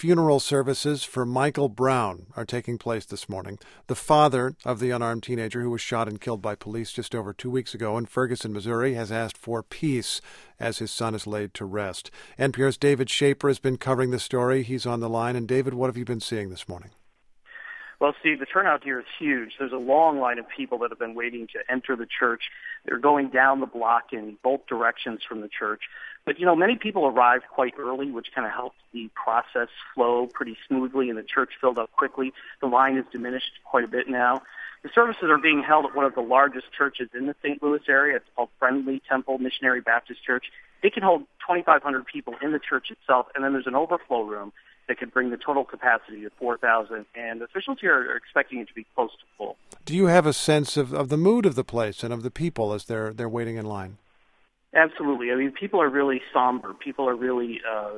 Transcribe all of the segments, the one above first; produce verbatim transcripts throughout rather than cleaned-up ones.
funeral services for Michael Brown are taking place this morning. The father of the unarmed teenager who was shot and killed by police just over two weeks ago in Ferguson, Missouri, has asked for peace as his son is laid to rest. N P R's David Schaper has been covering the story. He's on the line. And David, what have you been seeing this morning? Well, Steve, the turnout here is huge. There's a long line of people that have been waiting to enter the church. They're going down the block in both directions from the church. But, you know, many people arrived quite early, which kind of helped the process flow pretty smoothly, and the church filled up quickly. The line is diminished quite a bit now. The services are being held at one of the largest churches in the Saint Louis area. It's called Friendly Temple Missionary Baptist Church. It can hold twenty-five hundred people in the church itself, and then there's an overflow room that could bring the total capacity to four thousand, and officials here are expecting it to be close to full. Do you have a sense of, of the mood of the place and of the people as they're they're waiting in line? Absolutely. I mean, people are really somber. People are really uh,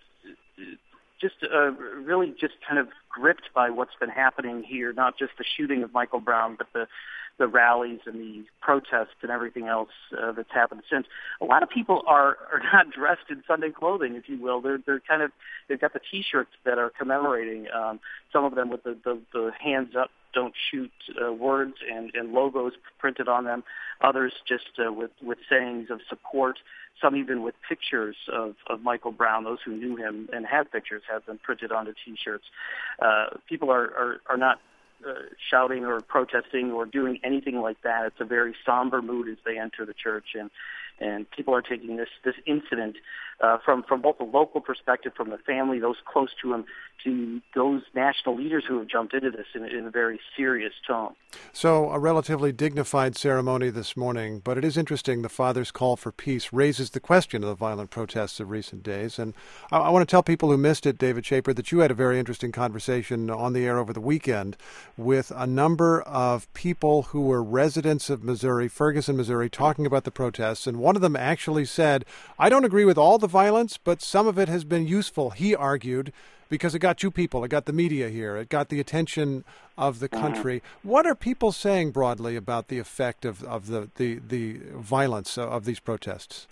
just uh, really just kind of gripped by what's been happening here, not just the shooting of Michael Brown, but the the rallies and the protests and everything else uh, that's happened since. A lot of people are, are not dressed in Sunday clothing, if you will. They're they're kind of they've got the T-shirts that are commemorating. Um, some of them with the, the, the hands up, don't shoot uh, words and, and logos printed on them. Others just uh, with with sayings of support. Some even with pictures of, of Michael Brown. Those who knew him and had pictures have them printed onto T-shirts. Uh, people are, are, are not Uh, shouting or protesting or doing anything like that. It's a very somber mood as they enter the church, and and people are taking this this incident uh, from from both a local perspective, from the family, those close to him, to those national leaders who have jumped into this in, in a very serious tone. So a relatively dignified ceremony this morning, but it is interesting. The father's call for peace raises the question of the violent protests of recent days. And I, I want to tell people who missed it, David Schaper, that you had a very interesting conversation on the air over the weekend with a number of people who were residents of Missouri, Ferguson, Missouri, talking about the protests. And one of them actually said, I don't agree with all the violence, but some of it has been useful, he argued, because it got you people, it got the media here, it got the attention of the country. Mm-hmm. What are people saying broadly about the effect of, of the, the, the violence of these protests?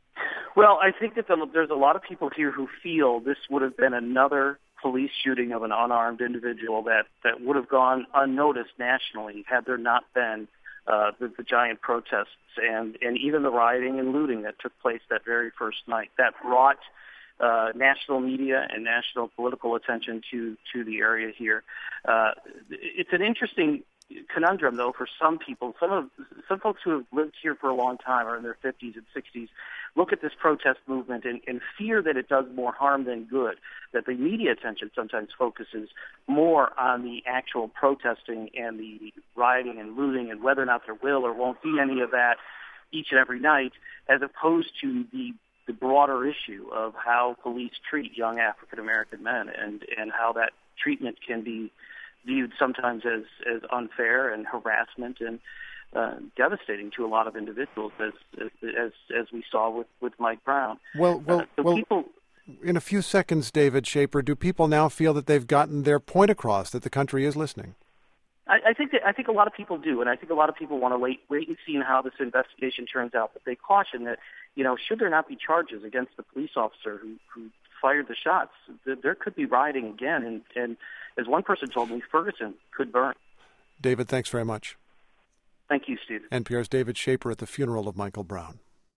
Well, I think that the, there's a lot of people here who feel this would have been another police shooting of an unarmed individual that, that would have gone unnoticed nationally had there not been uh, the, the giant protests and, and even the rioting and looting that took place that very first night. That brought uh, national media and national political attention to, to the area here. Uh, it's an interesting conundrum, though, for some people. Some of some folks who have lived here for a long time, or in their fifties and sixties, look at this protest movement and, and fear that it does more harm than good, that the media attention sometimes focuses more on the actual protesting and the rioting and looting and whether or not there will or won't be any of that each and every night, as opposed to the the broader issue of how police treat young African-American men and, and how that treatment can be viewed sometimes as, as unfair and harassment and uh, devastating to a lot of individuals, as as as we saw with, with Mike Brown. Well, well, uh, so well people, in a few seconds, David Schaper, do people now feel that they've gotten their point across, that the country is listening? I, I think that I think a lot of people do, and I think a lot of people want to wait wait and see how this investigation turns out. But they caution that, you know, should there not be charges against the police officer who, who fired the shots, there could be rioting again, and, and as one person told me, Ferguson could burn. David, thanks very much. Thank you, Steve. N P R's David Schaper at the funeral of Michael Brown.